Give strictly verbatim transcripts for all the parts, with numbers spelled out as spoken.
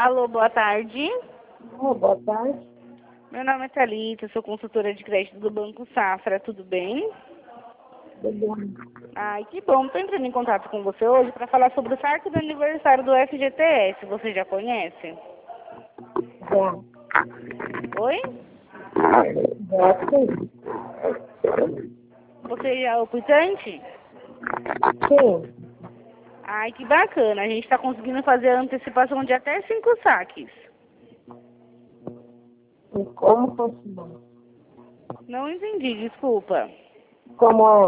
Alô, boa tarde. Oh, boa tarde. Meu nome é Thalita, sou consultora de crédito do Banco Safra, tudo bem? Tudo bem. Ai, que bom. Estou entrando em contato com você hoje para falar sobre o saque do aniversário do F G T S. Você já conhece? Já. Oi? Já sim. Você já é optante? Sim. Ai, que bacana. A gente está conseguindo fazer a antecipação de até cinco saques. E como funciona? Não entendi, desculpa. Como é?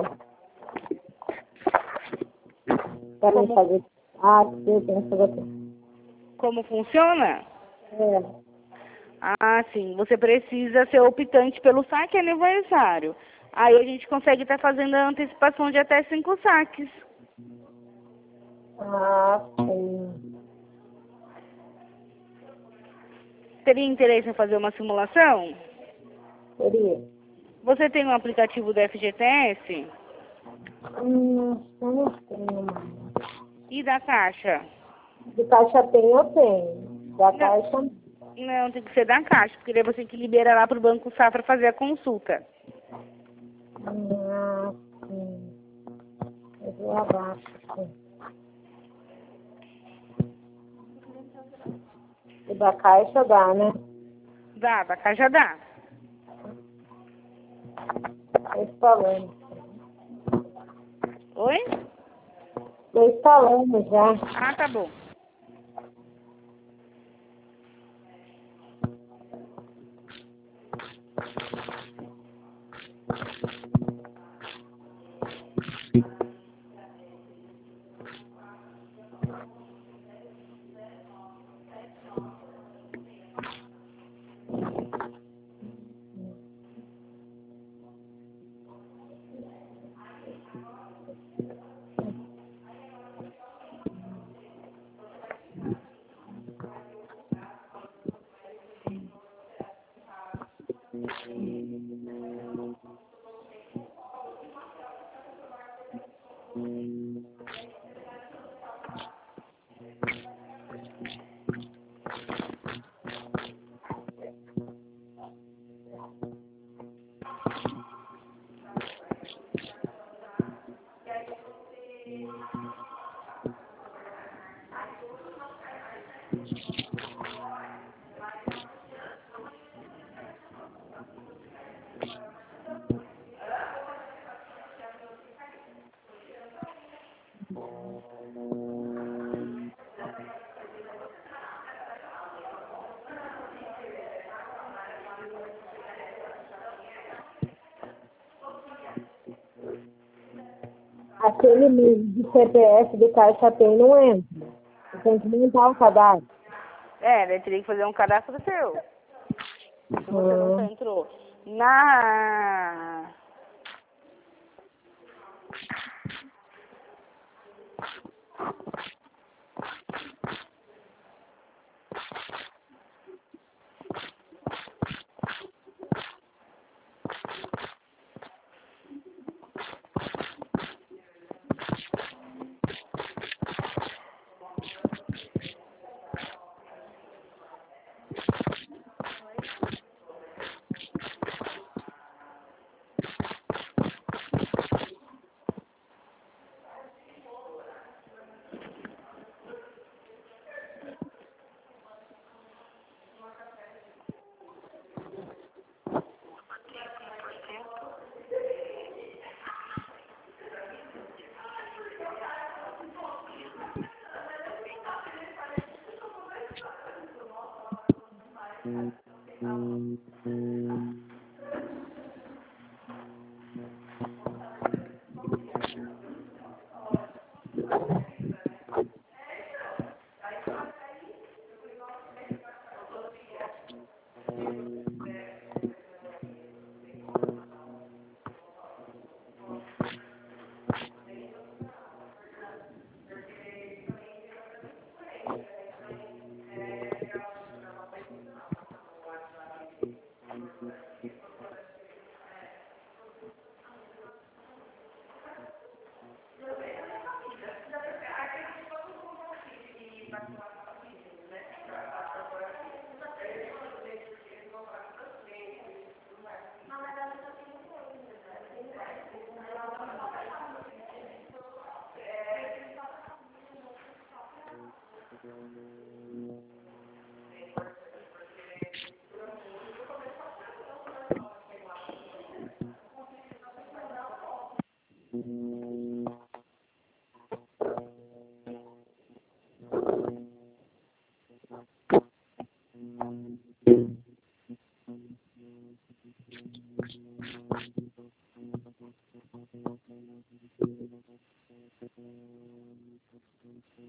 Para mim Como, fazer. Ah, sim, tem que fazer aqui. como funciona? É. Ah, sim. Você precisa ser optante pelo saque aniversário. Aí a gente consegue estar fazendo a antecipação de até cinco saques. Ah, sim. Teria interesse em fazer uma simulação? Seria. Você tem um aplicativo do F G T S? Hum, eu não tenho mais. E da Caixa? De caixa tem, eu tenho. Da Não, caixa, não, tem que ser da Caixa, porque daí você tem que liberar lá para o Banco Safra fazer a consulta. ah, sim. Eu vou abaixo, sim. E da caixa dá, né? Dá, da Caixa dá. Estou instalando. Oi? Estou instalando já. Ah, tá bom. Aquele nível de C P F de caixa tem, não entra. Você tem que montar o cadastro. É, daí teria que fazer um cadastro seu. Se você nunca Hum. entrou. Na...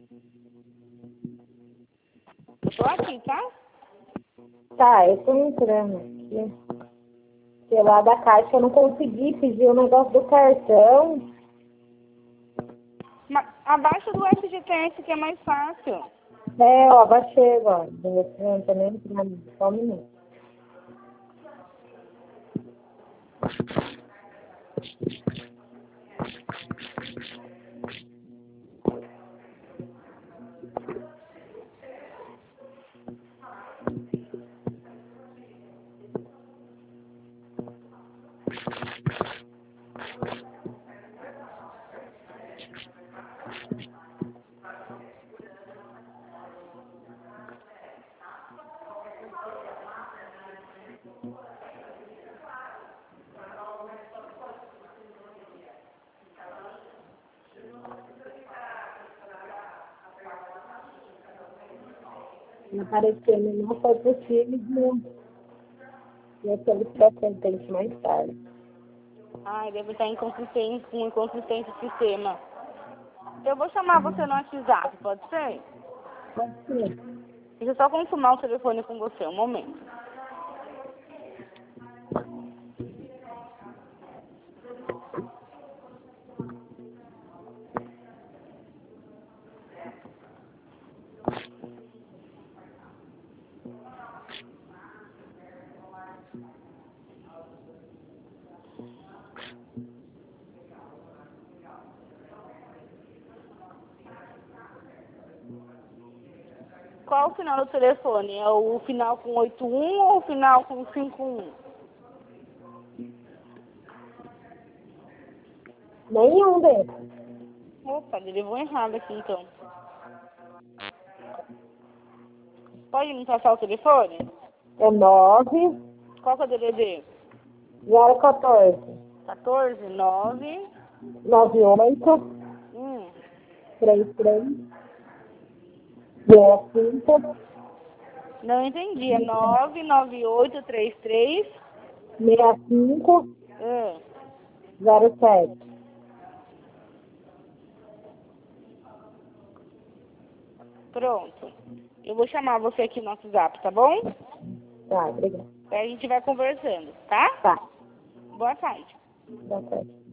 Eu tô aqui, tá? Tá, eu tô entrando aqui. Porque lá da caixa eu não consegui pedir o negócio do cartão. Mas abaixa do F G T S que é mais fácil. É, ó, baixei agora. Não tô nem entrando. Só um minuto. Não apareceu, não foi possível. E eu solicitei atendente mais tarde. Ai, deve estar inconsistente, com inconsistente o sistema. Eu vou chamar você no WhatsApp, pode ser? Pode ser. Deixa eu só consumar o telefone com você, um momento. Qual o final do telefone? É o final com oito um ou o final com cinco um? Nenhum deles. Opa, ele levou errado aqui então. Pode me passar o telefone? É nove Qual que é o D D D? zero um quatro quatorze, nove, nove oito um. três três zero cinco Não entendi. É nove nove oito três três. seis cinco um. zero sete. Pronto. Eu vou chamar você aqui no WhatsApp, tá bom? Tá, obrigada. Aí a gente vai conversando, tá? Tá, Boa tarde. boa tarde.